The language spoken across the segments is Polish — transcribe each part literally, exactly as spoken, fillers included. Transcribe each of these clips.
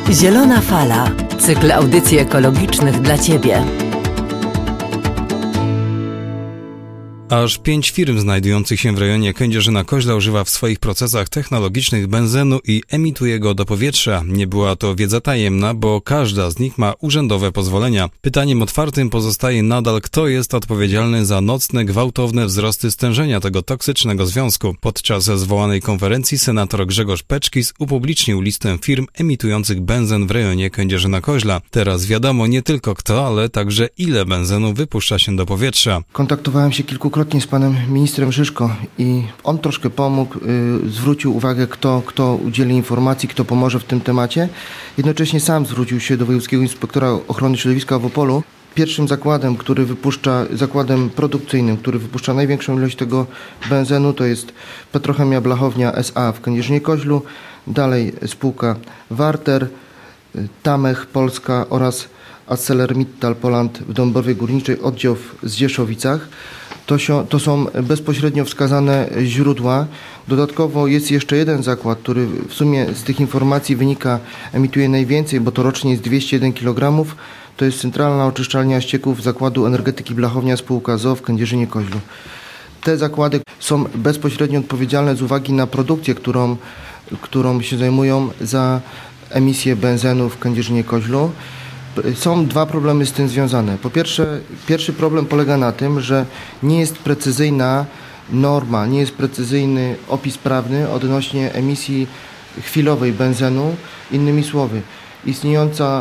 Zielona Fala. Cykl audycji ekologicznych dla Ciebie. Aż pięć firm znajdujących się w rejonie Kędzierzyna-Koźla używa w swoich procesach technologicznych benzenu i emituje go do powietrza. Nie była to wiedza tajemna, bo każda z nich ma urzędowe pozwolenia. Pytaniem otwartym pozostaje nadal, kto jest odpowiedzialny za nocne, gwałtowne wzrosty stężenia tego toksycznego związku. Podczas zwołanej konferencji senator Grzegorz Peczkis upublicznił listę firm emitujących benzen w rejonie Kędzierzyna-Koźla. Teraz wiadomo nie tylko kto, ale także ile benzenu wypuszcza się do powietrza. Kontaktowałem się kilkukrotnie z panem ministrem Szyszko i on troszkę pomógł, y, zwrócił uwagę, kto, kto udzieli informacji, kto pomoże w tym temacie. Jednocześnie sam zwrócił się do Wojewódzkiego Inspektora Ochrony Środowiska w Opolu. Pierwszym zakładem, który wypuszcza, zakładem produkcyjnym, który wypuszcza największą ilość tego benzenu, to jest Petrochemia Blachownia S A w Kędzierzynie-Koźlu, dalej spółka Warter, Tamech Polska oraz ArcelorMittal Poland w Dąbrowie Górniczej, oddział w Zdzieszowicach. To, się, to są bezpośrednio wskazane źródła. Dodatkowo jest jeszcze jeden zakład, który w sumie z tych informacji wynika, emituje najwięcej, bo to rocznie jest dwieście jeden kilogramów. To jest Centralna Oczyszczalnia Ścieków Zakładu Energetyki Blachownia spółka z o o w Kędzierzynie-Koźlu. Te zakłady są bezpośrednio odpowiedzialne z uwagi na produkcję, którą, którą się zajmują za emisję benzenu w Kędzierzynie-Koźlu. Są dwa problemy z tym związane. Po pierwsze, pierwszy problem polega na tym, że nie jest precyzyjna norma, nie jest precyzyjny opis prawny odnośnie emisji chwilowej benzenu. Innymi słowy, istniejąca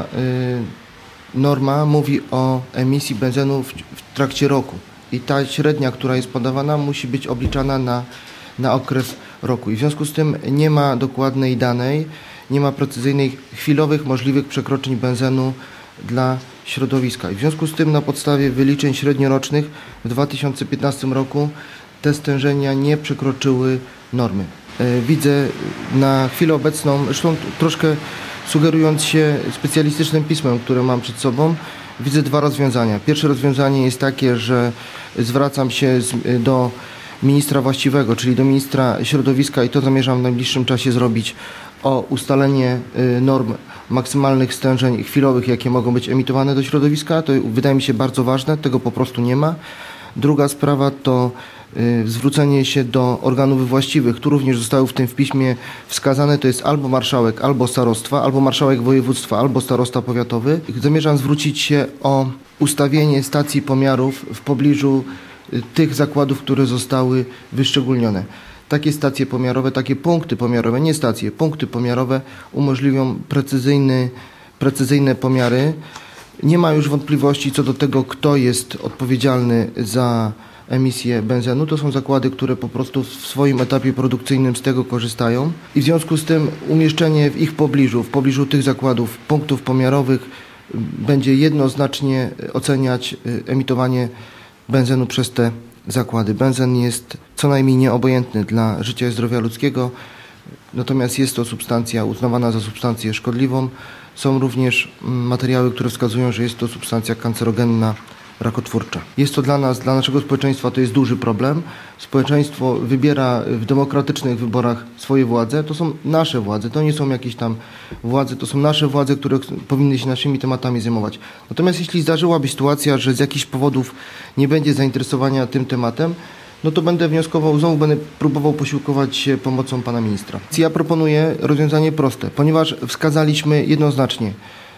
y, norma mówi o emisji benzenu w, w trakcie roku i ta średnia, która jest podawana, musi być obliczana na, na okres roku. I w związku z tym nie ma dokładnej danej, nie ma precyzyjnych, chwilowych możliwych przekroczeń benzenu dla środowiska. I w związku z tym na podstawie wyliczeń średniorocznych w dwa tysiące piętnastym roku te stężenia nie przekroczyły normy. Widzę na chwilę obecną, zresztą troszkę sugerując się specjalistycznym pismem, które mam przed sobą, widzę dwa rozwiązania. Pierwsze rozwiązanie jest takie, że zwracam się z, do ministra właściwego, czyli do ministra środowiska i to zamierzam w najbliższym czasie zrobić, o ustalenie norm maksymalnych stężeń chwilowych, jakie mogą być emitowane do środowiska. To wydaje mi się bardzo ważne, tego po prostu nie ma. Druga sprawa to zwrócenie się do organów właściwych, tu również zostały w tym w piśmie wskazane, to jest albo marszałek, albo starostwa, albo marszałek województwa, albo starosta powiatowy. Zamierzam zwrócić się o ustawienie stacji pomiarów w pobliżu tych zakładów, które zostały wyszczególnione. Takie stacje pomiarowe, takie punkty pomiarowe, nie stacje, punkty pomiarowe umożliwią precyzyjny, precyzyjne pomiary. Nie ma już wątpliwości co do tego, kto jest odpowiedzialny za emisję benzenu. To są zakłady, które po prostu w swoim etapie produkcyjnym z tego korzystają. I w związku z tym umieszczenie w ich pobliżu, w pobliżu tych zakładów, punktów pomiarowych będzie jednoznacznie oceniać emitowanie benzenu przez te zakłady. Benzen jest co najmniej nieobojętny dla życia i zdrowia ludzkiego, natomiast jest to substancja uznawana za substancję szkodliwą. Są również materiały, które wskazują, że jest to substancja kancerogenna, rakotwórcza. Jest to dla nas, dla naszego społeczeństwa to jest duży problem. Społeczeństwo wybiera w demokratycznych wyborach swoje władze. To są nasze władze, to nie są jakieś tam władze, to są nasze władze, które powinny się naszymi tematami zajmować. Natomiast jeśli zdarzyłaby sytuacja, że z jakichś powodów nie będzie zainteresowania tym tematem, no to będę wnioskował, znowu będę próbował posiłkować się pomocą pana ministra. Ja proponuję rozwiązanie proste, ponieważ wskazaliśmy jednoznacznie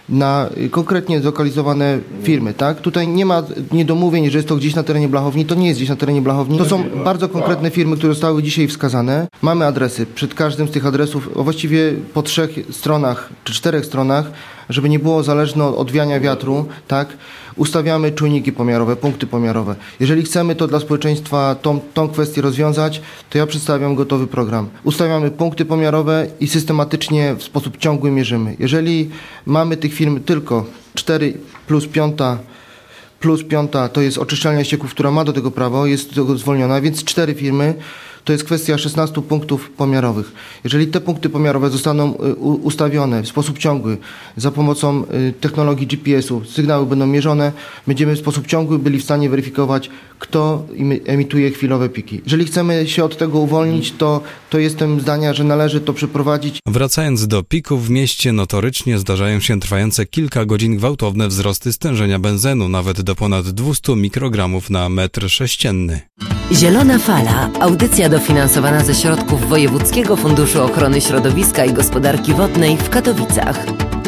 na konkretnie zlokalizowane firmy, tak? Tutaj nie ma niedomówień, że jest to gdzieś na terenie Blachowni, to nie jest gdzieś na terenie Blachowni. To są bardzo konkretne firmy, które zostały dzisiaj wskazane. Mamy adresy. Przed każdym z tych adresów, a właściwie po trzech stronach, czy czterech stronach, żeby nie było zależne od wiania wiatru, tak? Ustawiamy czujniki pomiarowe, punkty pomiarowe. Jeżeli chcemy to dla społeczeństwa tą, tą kwestię rozwiązać, to ja przedstawiam gotowy program. Ustawiamy punkty pomiarowe i systematycznie w sposób ciągły mierzymy. Jeżeli mamy tych firm tylko cztery plus piąta, plus piąta to jest oczyszczalnia ścieków, która ma do tego prawo, jest do tego zwolniona, więc cztery firmy, to jest kwestia szesnastu punktów pomiarowych. Jeżeli te punkty pomiarowe zostaną ustawione w sposób ciągły za pomocą technologii G P S u, sygnały będą mierzone, będziemy w sposób ciągły byli w stanie weryfikować, kto emituje chwilowe piki. Jeżeli chcemy się od tego uwolnić, to, to jestem zdania, że należy to przeprowadzić. Wracając do pików, w mieście notorycznie zdarzają się trwające kilka godzin gwałtowne wzrosty stężenia benzenu, nawet do ponad dwieście mikrogramów na metr sześcienny. Zielona Fala, audycja dofinansowana ze środków Wojewódzkiego Funduszu Ochrony Środowiska i Gospodarki Wodnej w Katowicach.